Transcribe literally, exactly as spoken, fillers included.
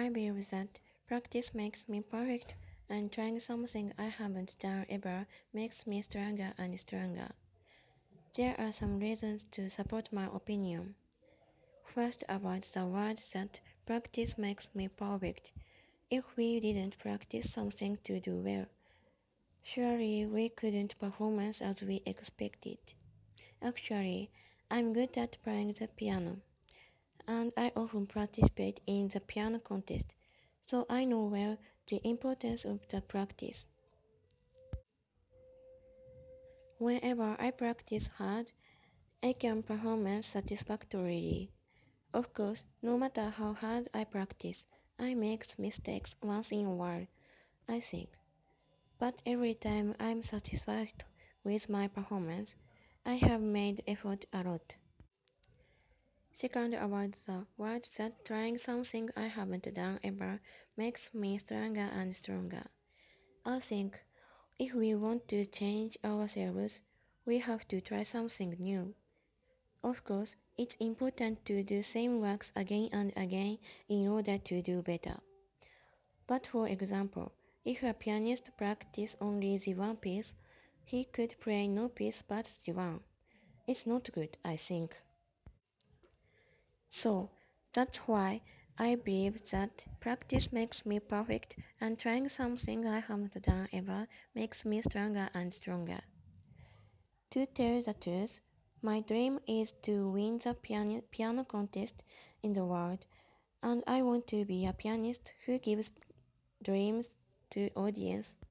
I believe that practice makes me perfect, and trying something I haven't done ever makes me stronger and stronger. There are some reasons to support my opinion. First, about the word that practice makes me perfect. If we didn't practice something to do well, surely we couldn't perform as we expected. Actually, I'm good at playing the piano, and I often participate in the piano contest, so I know well the importance of the practice. Whenever I practice hard, I can perform satisfactorily. Of course, no matter how hard I practice, I make mistakes once in a while, I think. But every time I'm satisfied with my performance, I have made effort a lot. Second, about the word that trying something I haven't done ever makes me stronger and stronger. I think if we want to change ourselves, we have to try something new. Of course, it's important to do same works again and again in order to do better. But for example, if a pianist practices only the one piece, he could play no piece but the one. It's not good, I think. So, that's why I believe that practice makes me perfect and trying something I haven't done ever makes me stronger and stronger. To tell the truth, my dream is to win the piano, piano contest in the world, and I want to be a pianist who gives dreams to audience.